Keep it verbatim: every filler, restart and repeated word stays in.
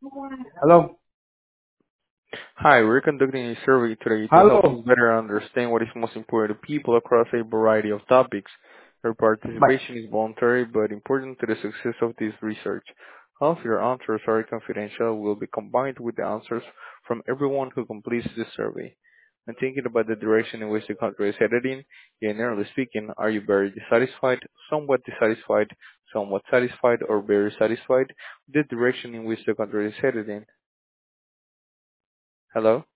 Hello? Hi, we're conducting a survey today to help us Hello? better understand what is most important to people across a variety of topics. Your Bye. participation is voluntary but important to the success of this research. All of your answers are confidential will be combined with the answers from everyone who completes this survey. When thinking about the direction in which the country is headed in, generally speaking, are you very dissatisfied, somewhat dissatisfied, somewhat satisfied, or very satisfied with the direction in which the country is headed in? Hello?